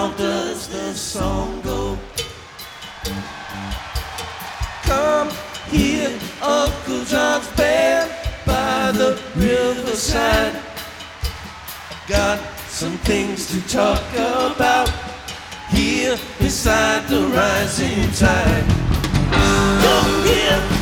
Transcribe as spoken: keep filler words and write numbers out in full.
How does the song go? Come hear Uncle John's band by the riverside. Got some things to talk about here beside the rising tide. Come here.